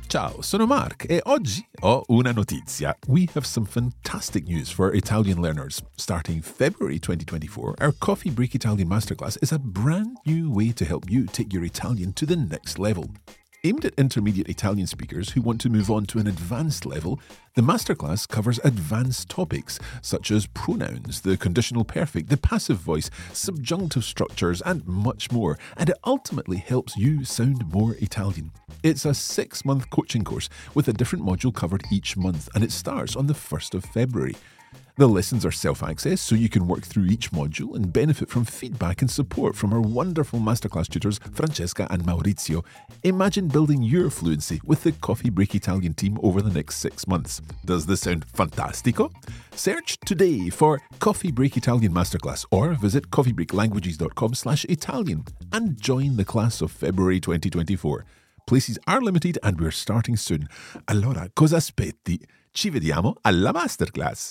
Ciao, sono Mark e oggi ho una notizia. We have some fantastic news for Italian learners. Starting February 2024, our Coffee Break Italian Masterclass is a brand new way to help you take your Italian to the next level. Aimed at intermediate Italian speakers who want to move on to an advanced level, the masterclass covers advanced topics such as pronouns, the conditional perfect, the passive voice, subjunctive structures, and much more, and it ultimately helps you sound more Italian. It's a 6-month coaching course with a different module covered each month, and it starts on the 1st of February. The lessons are self-access, so you can work through each module and benefit from feedback and support from our wonderful masterclass tutors, Francesca and Maurizio. Imagine building your fluency with the Coffee Break Italian team over the next 6 months. Does this sound fantastico? Search today for Coffee Break Italian Masterclass or visit coffeebreaklanguages.com/Italian and join the class of February 2024. Places are limited and we're starting soon. Allora, cosa aspetti? Ci vediamo alla masterclass!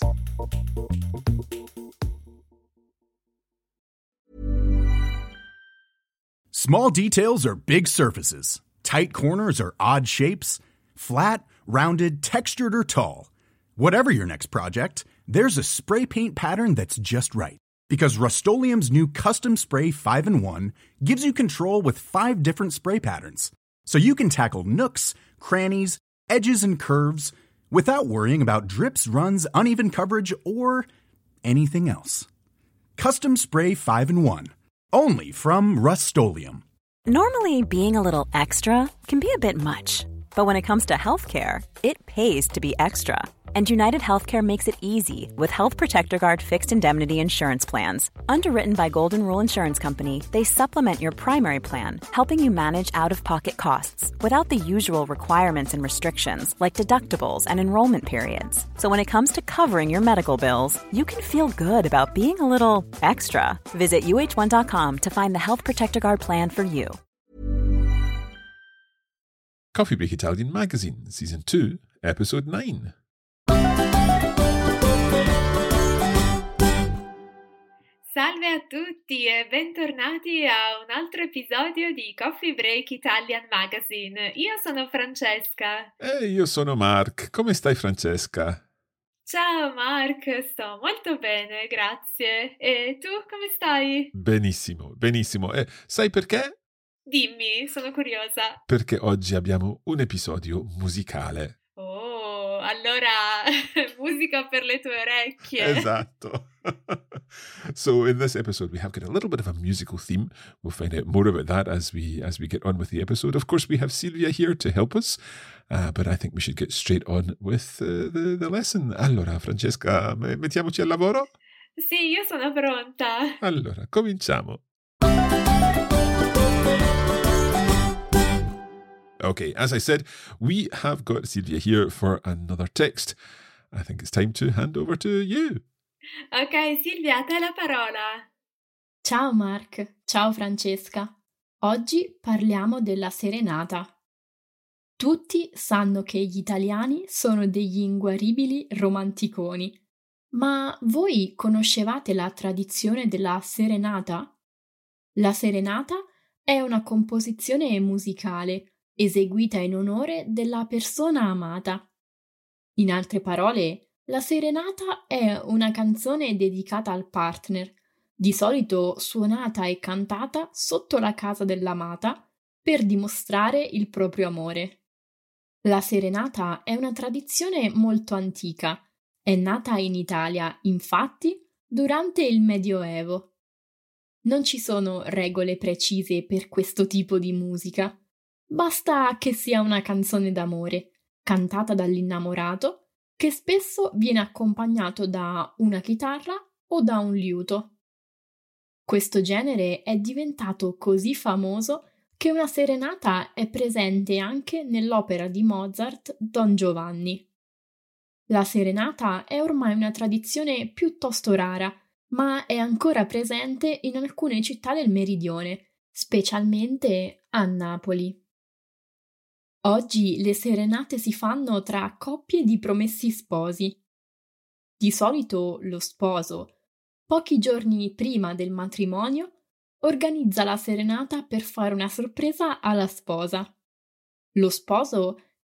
Small details are big surfaces. Tight corners are odd shapes. Flat, rounded, textured, or tall. Whatever your next project, there's a spray paint pattern that's just right. Because Rust-Oleum's new Custom Spray 5-in-1 gives you control with 5 different spray patterns. So you can tackle nooks, crannies, edges, and curves without worrying about drips, runs, uneven coverage, or anything else. Custom Spray 5-in-1. Only from Rust-Oleum. Normally, being a little extra can be a bit much. But when it comes to healthcare, it pays to be extra. And United Healthcare makes it easy with Health Protector Guard fixed indemnity insurance plans. Underwritten by Golden Rule Insurance Company, they supplement your primary plan, helping you manage out-of-pocket costs without the usual requirements and restrictions like deductibles and enrollment periods. So when it comes to covering your medical bills, you can feel good about being a little extra. Visit uh1.com to find the Health Protector Guard plan for you. Coffee Break Italian Magazine, Season 2, Episode 9. Salve a tutti e bentornati a un altro episodio di Coffee Break Italian Magazine. Io sono Francesca. E io sono Mark. Come stai, Francesca? Ciao Mark, sto molto bene, grazie. E tu come stai? Benissimo, benissimo. E sai perché? Dimmi, sono curiosa. Perché oggi abbiamo un episodio musicale. Oh, allora musica per le tue orecchie. Esatto. So in this episode we have got a little bit of a musical theme. We'll find out more about that as we get on with the episode. Of course, we have Silvia here to help us, but I think we should get straight on with the lesson. Allora, Francesca, mettiamoci al lavoro? Sì, io sono pronta. Allora, cominciamo. Okay, as I said, we have got Silvia here for another text. I think it's time to hand over to you. Ok, Silvia, a te la parola. Ciao Mark, ciao Francesca. Oggi parliamo della serenata. Tutti sanno che gli italiani sono degli inguaribili romanticoni, ma voi conoscevate la tradizione della serenata? La serenata è una composizione musicale eseguita in onore della persona amata. In altre parole, la serenata è una canzone dedicata al partner, di solito suonata e cantata sotto la casa dell'amata per dimostrare il proprio amore. La serenata è una tradizione molto antica. È nata in Italia, infatti, durante il Medioevo. Non ci sono regole precise per questo tipo di musica. Basta che sia una canzone d'amore, cantata dall'innamorato, che spesso viene accompagnato da una chitarra o da un liuto. Questo genere è diventato così famoso che una serenata è presente anche nell'opera di Mozart Don Giovanni. La serenata è ormai una tradizione piuttosto rara, ma è ancora presente in alcune città del meridione, specialmente a Napoli. Oggi le serenate si fanno tra coppie di promessi sposi. Di solito lo sposo, pochi giorni prima del matrimonio, organizza la serenata per fare una sorpresa alla sposa. Lo sposo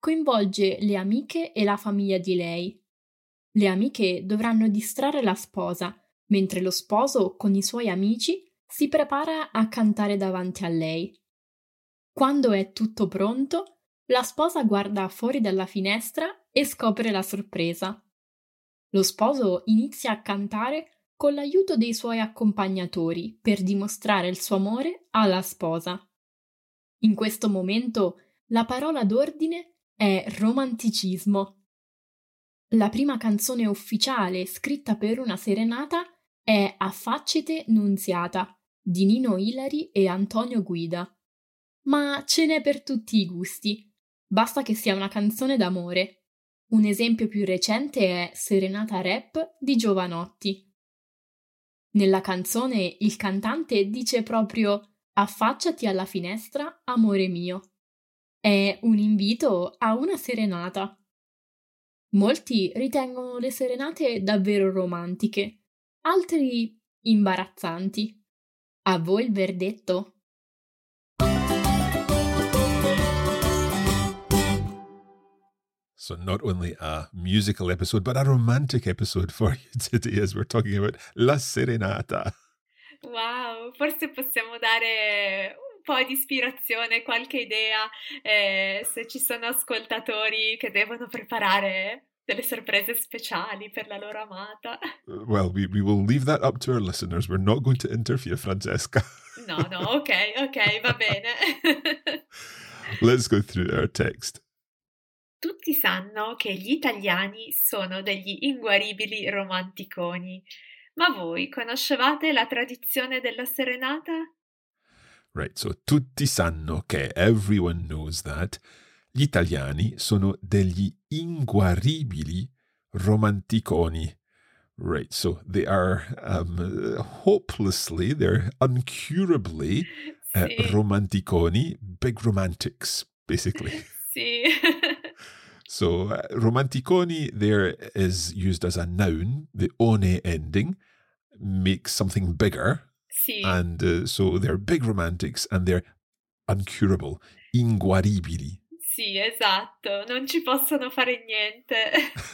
coinvolge le amiche e la famiglia di lei. Le amiche dovranno distrarre la sposa, mentre lo sposo, con i suoi amici, si prepara a cantare davanti a lei. Quando è tutto pronto, la sposa guarda fuori dalla finestra e scopre la sorpresa. Lo sposo inizia a cantare con l'aiuto dei suoi accompagnatori per dimostrare il suo amore alla sposa. In questo momento la parola d'ordine è romanticismo. La prima canzone ufficiale scritta per una serenata è Affacciate Nunziata di Nino Ilari e Antonio Guida. Ma ce n'è per tutti i gusti. Basta che sia una canzone d'amore. Un esempio più recente è Serenata Rap di Giovanotti. Nella canzone il cantante dice proprio «Affacciati alla finestra, amore mio». È un invito a una serenata. Molti ritengono le serenate davvero romantiche, altri imbarazzanti. A voi il verdetto? So not only a musical episode, but a romantic episode for you today as we're talking about La Serenata. Wow, forse possiamo dare un po' di ispirazione, qualche idea, se ci sono ascoltatori che devono preparare delle sorprese speciali per la loro amata. Well, we will leave that up to our listeners. We're not going to interfere, Francesca. No, ok, va bene. Let's go through our text. Tutti sanno che gli italiani sono degli inguaribili romanticoni, ma voi conoscevate la tradizione della serenata? Right, so tutti sanno che, everyone knows that, gli italiani sono degli inguaribili romanticoni. Right, so they are hopelessly, they're uncurably Sì. romanticoni, big romantics, basically. Sì. So romanticoni there is used as a noun. The one ending makes something bigger. Sì. And so they're big romantics and they're uncurable, inguaribili. Sì, esatto, non ci possono fare niente.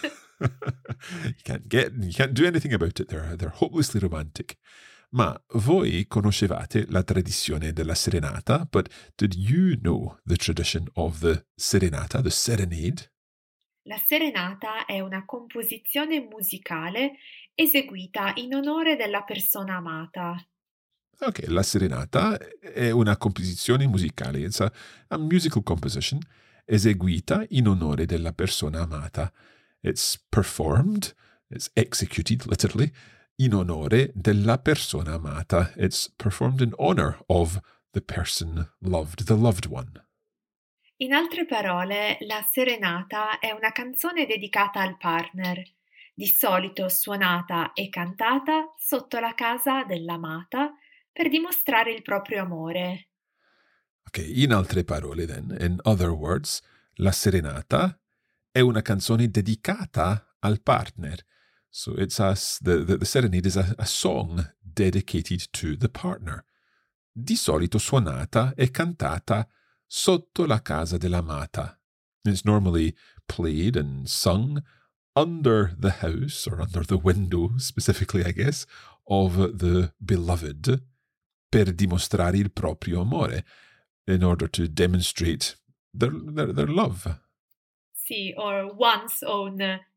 You can't do anything about it. They're hopelessly romantic. Ma voi conoscevate la tradizione della serenata, but did you know the tradition of the serenata, the serenade? La serenata è una composizione musicale eseguita in onore della persona amata. Ok, la serenata è una composizione musicale. It's a musical composition eseguita in onore della persona amata. It's performed, it's executed, literally, in onore della persona amata. It's performed in honor of the person loved, the loved one. In altre parole, la serenata è una canzone dedicata al partner, di solito suonata e cantata sotto la casa dell'amata per dimostrare il proprio amore. Ok, in altre parole, then, in other words, la serenata è una canzone dedicata al partner. So it's the serenade is a song dedicated to the partner. Di solito suonata e cantata sotto la casa dell'amata. It's normally played and sung under the house, or under the window specifically, I guess, of the beloved, per dimostrare il proprio amore, in order to demonstrate their love. Sì, or one's own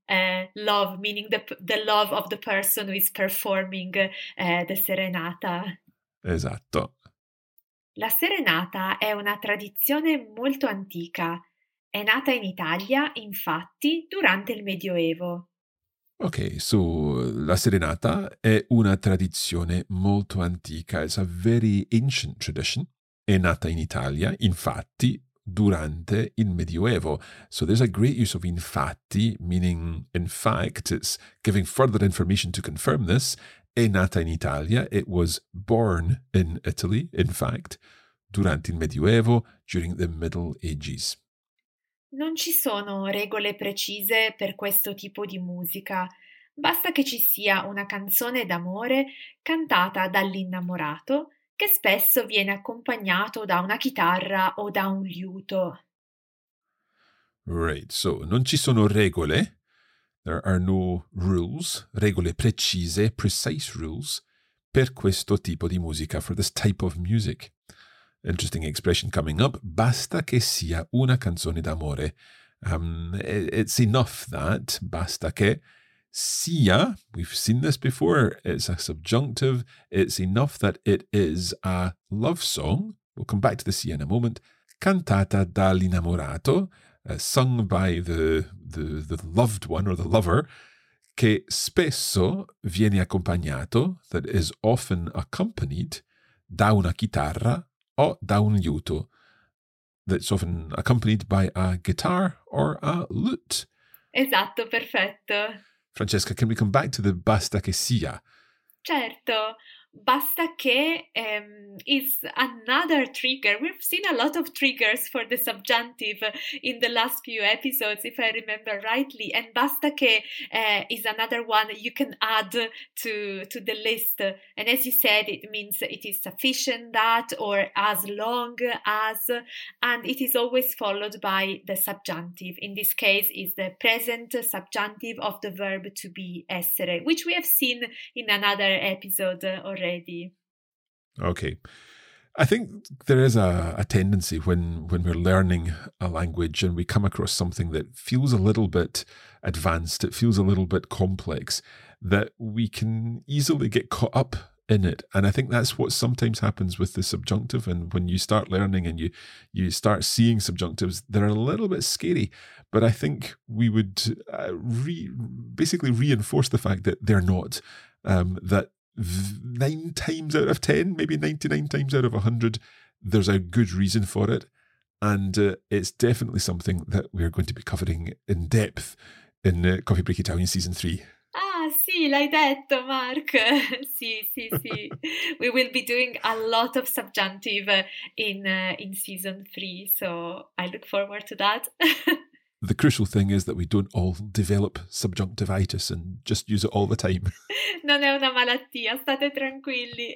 love, meaning the love of the person who is performing the serenata. Esatto. La serenata è una tradizione molto antica. È nata in Italia, infatti, durante il Medioevo. Ok, so la serenata è una tradizione molto antica. It's a very ancient tradition. È nata in Italia, infatti, durante il Medioevo. So there's a great use of infatti, meaning in fact. It's giving further information to confirm this. È nata in Italia. It was born in Italy, in fact, durante il Medioevo, during the Middle Ages. Non ci sono regole precise per questo tipo di musica. Basta che ci sia una canzone d'amore cantata dall'innamorato, che spesso viene accompagnato da una chitarra o da un liuto. Right, so non ci sono regole. There are no rules, regole precise, precise rules, per questo tipo di musica, for this type of music. Interesting expression coming up. Basta che sia una canzone d'amore. It's enough that, basta che sia, we've seen this before, it's a subjunctive. It's enough that it is a love song. We'll come back to the sia in a moment. Cantata dall'innamorato, sung by the loved one or the lover, che spesso viene accompagnato, that is often accompanied, da una chitarra o da un liuto, that's often accompanied by a guitar or a lute. Esatto, perfetto. Francesca, can we come back to the basta che sia? Certo, basta che is another trigger. We've seen a lot of triggers for the subjunctive in the last few episodes, if I remember rightly. And basta che is another one you can add to the list. And as you said, it means it is sufficient that, or as long as, and it is always followed by the subjunctive. In this case, is the present subjunctive of the verb to be, essere, which we have seen in another episode already. Okay. I think there is a tendency when we're learning a language and we come across something that feels a little bit advanced, it feels a little bit complex, that we can easily get caught up in it. And I think that's what sometimes happens with the subjunctive. And when you start learning and you start seeing subjunctives, they're a little bit scary. But I think we would basically reinforce the fact that they're not, that 9 times out of 10, maybe 99 times out of 100, there's a good reason for it. And it's definitely something that we're going to be covering in depth in Coffee Break Italian Season 3. Ah, sì, l'hai detto, Mark. Sì. We will be doing a lot of subjunctive in Season 3, so I look forward to that. The crucial thing is that we don't all develop subjunctivitis and just use it all the time. Non è una malattia, state tranquilli.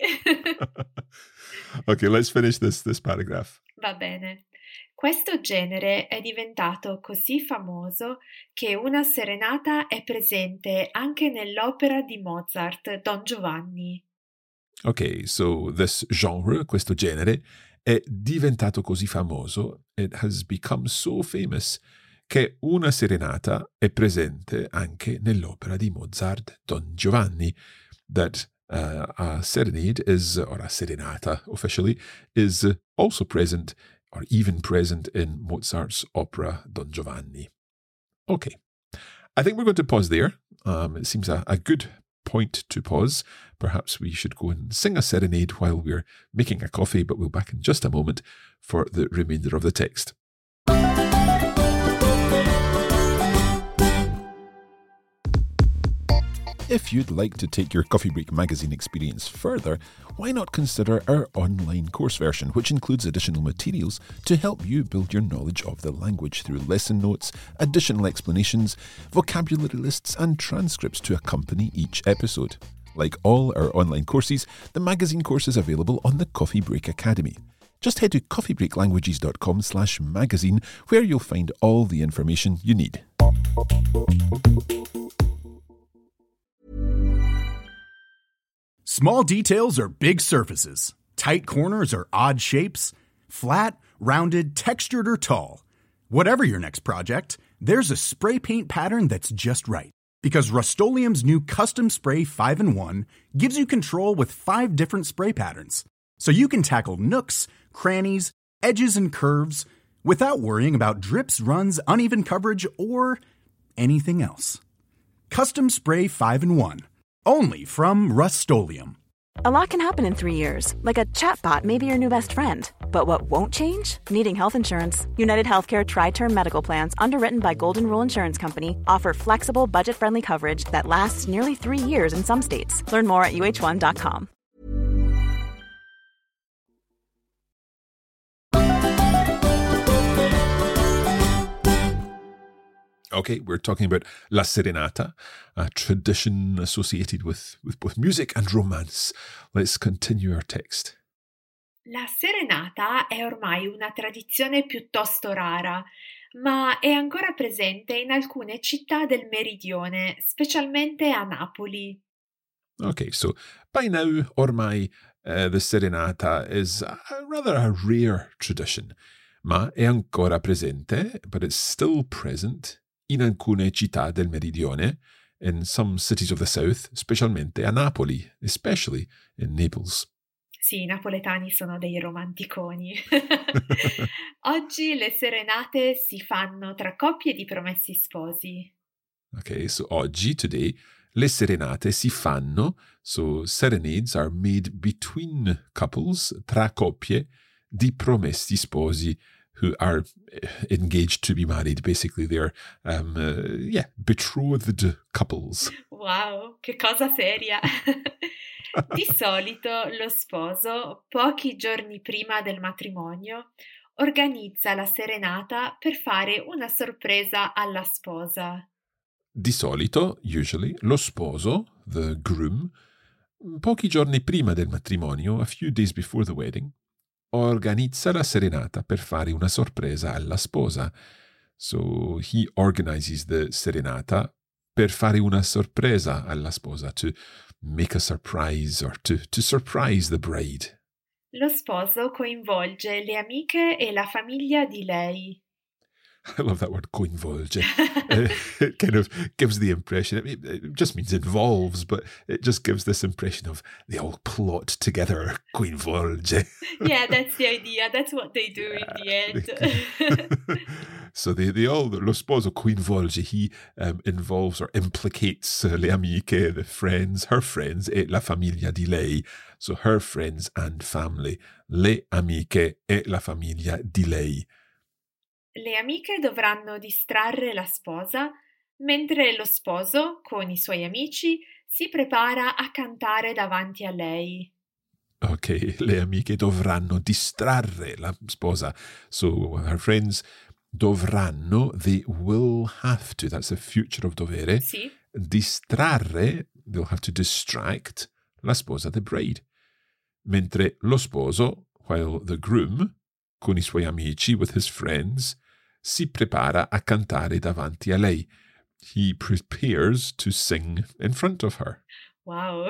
Okay, let's finish this paragraph. Va bene. Questo genere è diventato così famoso che una serenata è presente anche nell'opera di Mozart, Don Giovanni. Okay, so this genre, questo genere, è diventato così famoso, it has become so famous, che una serenata è presente anche nell'opera di Mozart, Don Giovanni, that a serenade is, or a serenata officially, is also present, or even present in Mozart's opera Don Giovanni. Okay, I think we're going to pause there. It seems a good point to pause. Perhaps we should go and sing a serenade while we're making a coffee, but we'll be back in just a moment for the remainder of the text. If you'd like to take your Coffee Break magazine experience further, why not consider our online course version, which includes additional materials to help you build your knowledge of the language through lesson notes, additional explanations, vocabulary lists, and transcripts to accompany each episode. Like all our online courses, the magazine course is available on the Coffee Break Academy. Just head to coffeebreaklanguages.com/magazine, where you'll find all the information you need. Small details are big surfaces. Tight corners are odd shapes. Flat, rounded, textured, or tall. Whatever your next project, there's a spray paint pattern that's just right. Because Rust-Oleum's new Custom Spray 5-in-1 gives you control with 5 different spray patterns. So you can tackle nooks, crannies, edges, and curves without worrying about drips, runs, uneven coverage, or anything else. Custom Spray 5-in-1. Only from Rust-Oleum. A lot can happen in 3 years, like a chatbot may be your new best friend. But what won't change? Needing health insurance. United Healthcare Tri-Term Medical Plans, underwritten by Golden Rule Insurance Company, offer flexible, budget-friendly coverage that lasts nearly 3 years in some states. Learn more at uh1.com. Okay, we're talking about La Serenata, a tradition associated with both music and romance. Let's continue our text. La serenata è ormai una tradizione piuttosto rara, ma è ancora presente in alcune città del meridione, specialmente a Napoli. Okay, so by now, ormai, the serenata is rather a rare tradition, ma è ancora presente, but it's still present in alcune città del meridione, in some cities of the south, specialmente a Napoli, especially in Naples. Sì, i napoletani sono dei romanticoni. Oggi le serenate si fanno tra coppie di promessi sposi. Okay, so oggi, today, le serenate si fanno, so serenades are made between couples, tra coppie, di promessi sposi who are engaged to be married. Basically, they're, betrothed couples. Wow, che cosa seria! Di solito lo sposo, pochi giorni prima del matrimonio, organizza la serenata per fare una sorpresa alla sposa. Di solito, usually, lo sposo, the groom, pochi giorni prima del matrimonio, a few days before the wedding, organizza la serenata per fare una sorpresa alla sposa. So he organizes the serenata per fare una sorpresa alla sposa, to make a surprise or to surprise the bride. Lo sposo coinvolge le amiche e la famiglia di lei. I love that word, coinvolge. It kind of gives the impression, it just means involves, but it just gives this impression of they all plot together, coinvolge. Yeah, that's the idea. That's what they do in the end. So they all, lo sposo coinvolge, he involves or implicates le amiche, the friends, her friends, e la famiglia di lei. So her friends and family, le amiche e la famiglia di lei. Le amiche dovranno distrarre la sposa, mentre lo sposo, con i suoi amici, si prepara a cantare davanti a lei. Ok, le amiche dovranno distrarre la sposa. So her friends dovranno, they will have to, that's the future of dovere. Sì. Distrarre, they'll have to distract la sposa, the bride. Mentre lo sposo, while the groom, con i suoi amici, with his friends, si prepara a cantare davanti a lei. He prepares to sing in front of her. Wow!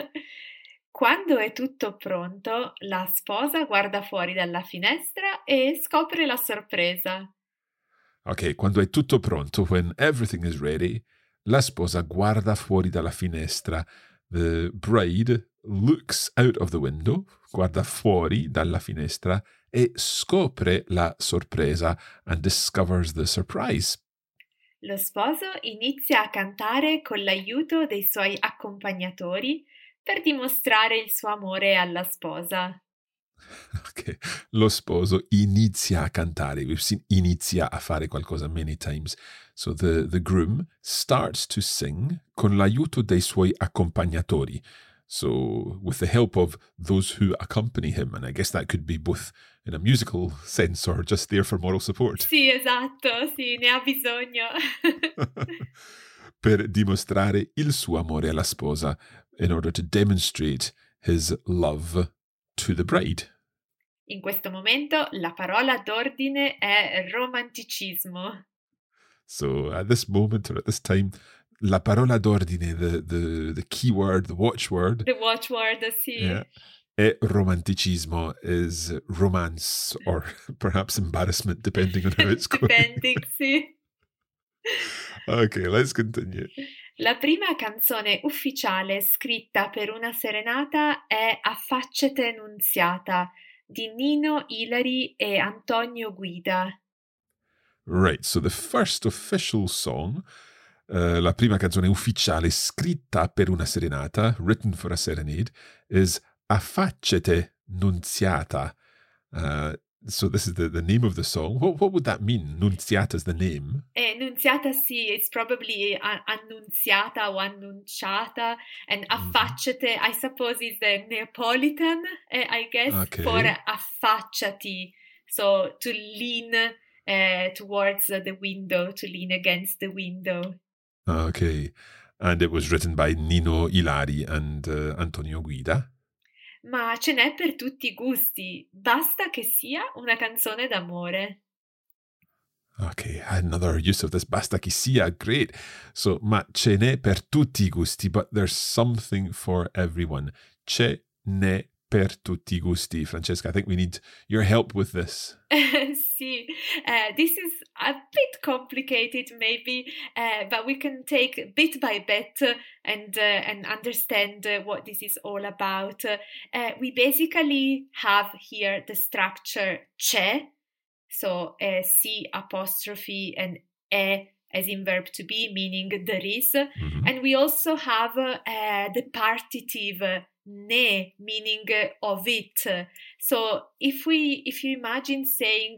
Quando è tutto pronto, la sposa guarda fuori dalla finestra e scopre la sorpresa. Ok, quando è tutto pronto, when everything is ready, la sposa guarda fuori dalla finestra. The bride looks out of the window, guarda fuori dalla finestra e scopre la sorpresa and discovers the surprise. Lo sposo inizia a cantare con l'aiuto dei suoi accompagnatori per dimostrare il suo amore alla sposa. Okay. Lo sposo inizia a cantare. We've seen inizia a fare qualcosa many times. So the groom starts to sing con l'aiuto dei suoi accompagnatori. So with the help of those who accompany him. And I guess that could be both in a musical sense or just there for moral support. Sì, esatto, sì, ne ha bisogno. Per dimostrare il suo amore alla sposa, in order to demonstrate his love to the bride. In questo momento la parola d'ordine è romanticismo. So at this moment or at this time, la parola d'ordine, the key word, the watchword, The watchword, sì. yeah, è romanticismo, is romance or perhaps embarrassment, depending on how it's going. Depending, sì. Okay, let's continue. La prima canzone ufficiale scritta per una serenata è Affacciate Nunziata di Nino Ilari e Antonio Guida. Right, so the first official song, la prima canzone ufficiale scritta per una serenata, written for a serenade, is Affacciate Nunziata. So this is the name of the song. What would that mean? Nunziata is the name. Nunziata, sì, it's probably annunziata o annunciata, and affacciate, I suppose, is the Neapolitan, I guess, Okay. for affacciati. So to lean towards the window, to lean against the window. Okay. And it was written by Nino Ilari and Antonio Guida. Ma ce n'è per tutti i gusti, basta che sia una canzone d'amore. Okay, another use of this basta che sia, great. So, ma ce n'è per tutti I gusti, but there's something for everyone. Ce n'è per tutti I gusti. Francesca, I think we need your help with this. Sì, this is a bit complicated maybe, but we can take bit by bit and understand what this is all about. We basically have here the structure c'è, so C apostrophe and E as in verb to be, meaning there is. Mm-hmm. And we also have the partitive ne, meaning of it. So if you imagine saying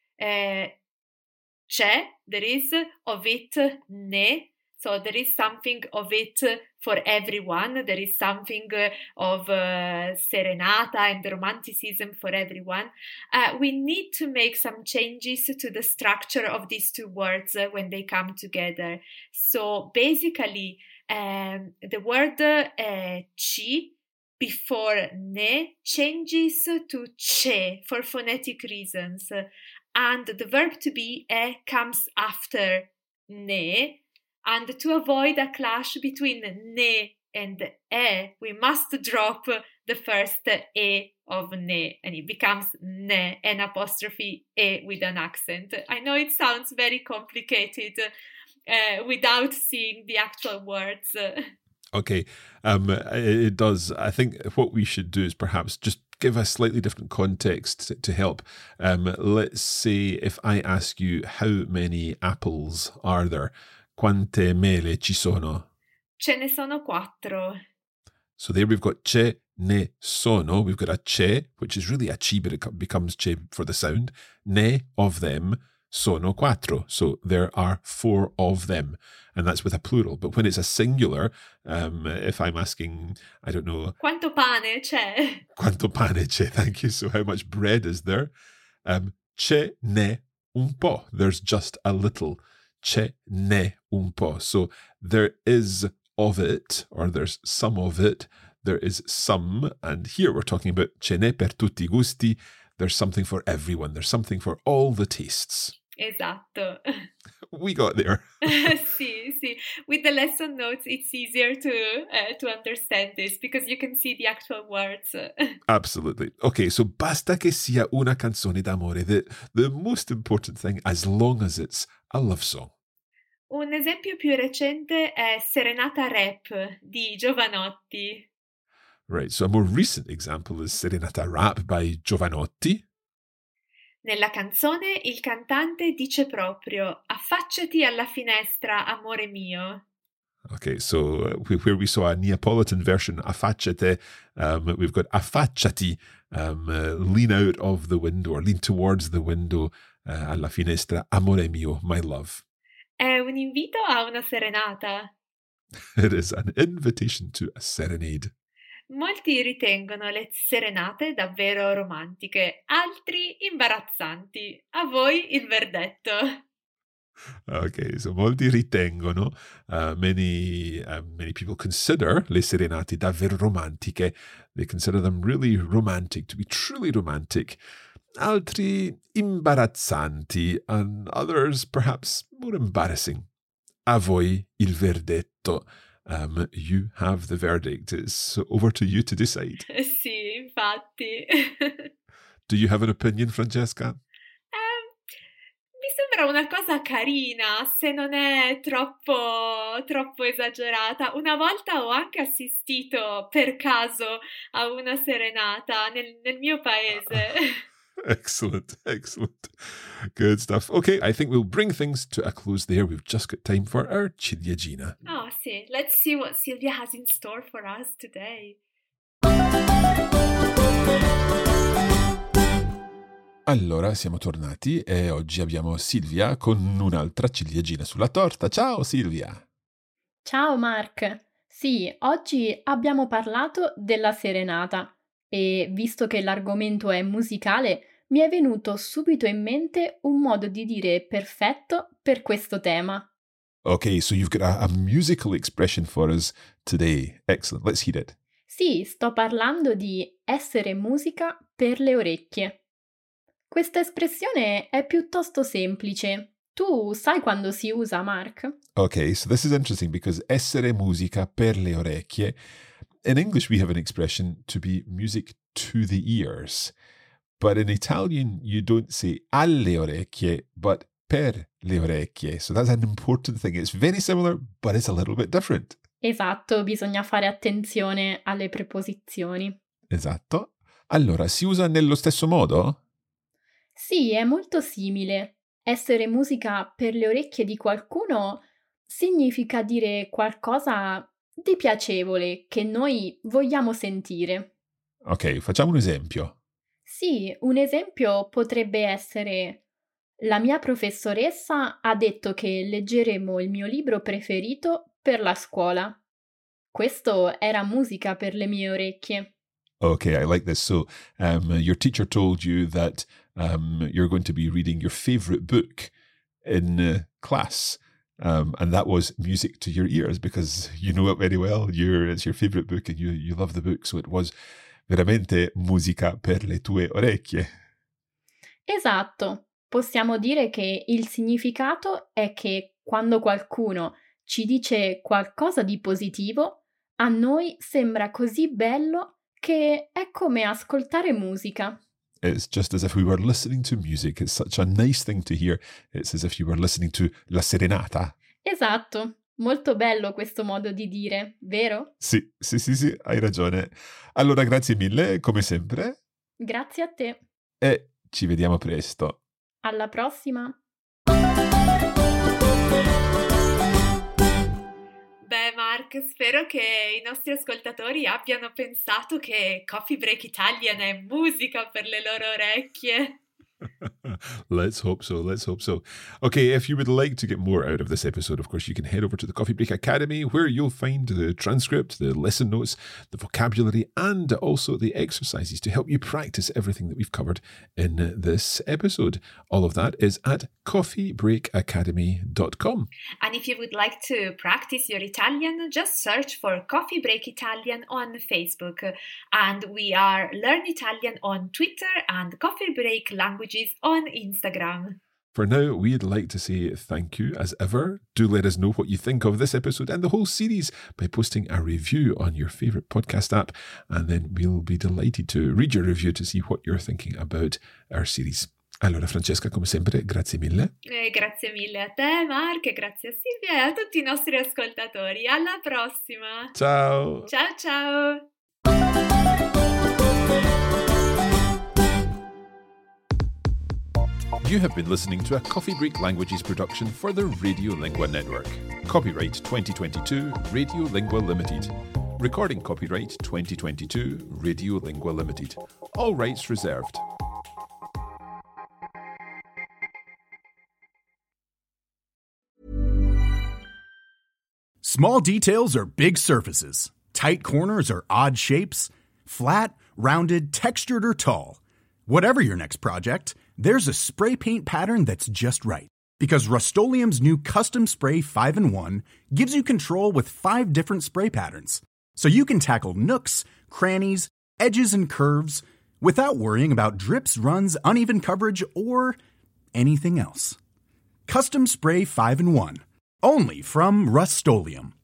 c'è, there is, of it, ne, so there is something of it for everyone, there is something of serenata and romanticism for everyone. We need to make some changes to the structure of these two words when they come together. So basically, the word ci before ne changes to ce for phonetic reasons, and the verb to be comes after ne, and to avoid a clash between ne and we must drop the first e of ne, and it becomes ne, an apostrophe e with an accent. I know it sounds very complicated without seeing the actual words. Okay, it does. I think what we should do is perhaps just give a slightly different context to help. Let's say if I ask you, how many apples are there? Quante mele ci sono? Ce ne sono 4. So there we've got ce ne sono. We've got a ce, which is really a ci, but it becomes ce for the sound. Ne of them sono 4. So there are 4 of them. And that's with a plural. But when it's a singular, if I'm asking, I don't know. Quanto pane c'è? Quanto pane c'è? Thank you. So how much bread is there? Ce n'è un po'. There's just a little. Ce n'è un po'. So there is of it, or there's some of it. There is some. And here we're talking about ce n'è per tutti I gusti. There's something for everyone. There's something for all the tastes. Esatto. We got there. Sì. With the lesson notes, it's easier to understand this because you can see the actual words. Absolutely. Okay, so basta che sia una canzone d'amore. The most important thing, as long as it's a love song. Un esempio più recente è Serenata Rap di Jovanotti. Right, so a more recent example is Serenata Rap by Jovanotti. Nella canzone il cantante dice proprio affacciati alla finestra, amore mio. Okay, so where we saw a Neapolitan version, affacciate, we've got affacciati, lean out of the window or lean towards the window, alla finestra, amore mio, my love. È un invito a una serenata. It is an invitation to a serenade. Molti ritengono le serenate davvero romantiche, altri imbarazzanti. A voi il verdetto. Okay, so molti ritengono, many people consider le serenate davvero romantiche. They consider them really romantic, to be truly romantic. Altri imbarazzanti, and others perhaps more embarrassing. A voi il verdetto. You have the verdict. It's over to you to decide. Sì, infatti. Do you have an opinion, Francesca? Mi sembra una cosa carina, se non è troppo esagerata. Una volta ho anche assistito per caso a una serenata nel mio paese. Excellent. Good stuff. Okay, I think we'll bring things to a close there. We've just got time for our ciliegina. Oh, sì. Let's see what Silvia has in store for us today. Allora, siamo tornati e oggi abbiamo Silvia con un'altra ciliegina sulla torta. Ciao Silvia! Ciao Mark! Sì, oggi abbiamo parlato della serenata e visto che l'argomento è musicale, mi è venuto subito in mente un modo di dire perfetto per questo tema. Okay, so you've got a musical expression for us today. Excellent, let's hear it. Sì, sto parlando di essere musica per le orecchie. Questa espressione è piuttosto semplice. Tu sai quando si usa, Mark? Okay, so this is interesting because essere musica per le orecchie. In English, we have an expression to be music to the ears. But in Italian, you don't say alle orecchie, but per le orecchie. So that's an important thing. It's very similar, but it's a little bit different. Esatto, bisogna fare attenzione alle preposizioni. Esatto. Allora, si usa nello stesso modo? Sì, è molto simile. Essere musica per le orecchie di qualcuno significa dire qualcosa di piacevole che noi vogliamo sentire. Ok, facciamo un esempio. Sì, un esempio potrebbe essere: la mia professoressa ha detto che leggeremo il mio libro preferito per la scuola. Questo era musica per le mie orecchie. Okay, I like this. So, your teacher told you that you're going to be reading your favorite book in class, and that was music to your ears because you know it very well. It's your favorite book, and you love the book. So it was veramente musica per le tue orecchie. Esatto. Possiamo dire che il significato è che quando qualcuno ci dice qualcosa di positivo, a noi sembra così bello che è come ascoltare musica. It's just as if we were listening to music. It's such a nice thing to hear. It's as if you were listening to La Serenata. Esatto, molto bello questo modo di dire, vero? Sì, hai ragione. Allora, grazie mille, come sempre. Grazie a te. E ci vediamo presto. Alla prossima! Beh, Mark, spero che i nostri ascoltatori abbiano pensato che Coffee Break Italian è musica per le loro orecchie. Let's hope so. Okay, if you would like to get more out of this episode, of course, you can head over to the Coffee Break Academy, where you'll find the transcript, the lesson notes, the vocabulary, and also the exercises to help you practice everything that we've covered in this episode. All of that is at coffeebreakacademy.com. And if you would like to practice your Italian, just search for Coffee Break Italian on Facebook. And we are Learn Italian on Twitter and Coffee Break Languages on Instagram. For now, we'd like to say thank you as ever. Do let us know what you think of this episode and the whole series by posting a review on your favourite podcast app, and then we'll be delighted to read your review to see what you're thinking about our series. Allora, Francesca, come sempre, grazie mille. Grazie mille a te, Mark, e grazie a Silvia e a tutti i nostri ascoltatori. Alla prossima! Ciao! Ciao ciao! You have been listening to a Coffee Break Languages production for the Radiolingua Network. Copyright 2022 Radiolingua Limited. Recording copyright 2022 Radiolingua Limited. All rights reserved. Small details are big surfaces. Tight corners are odd shapes. Flat, rounded, textured, or tall. Whatever your next project, there's a spray paint pattern that's just right. Because Rust-Oleum's new Custom Spray 5-in-1 gives you control with 5 different spray patterns. So you can tackle nooks, crannies, edges, and curves without worrying about drips, runs, uneven coverage, or anything else. Custom Spray 5-in-1. Only from Rust-Oleum.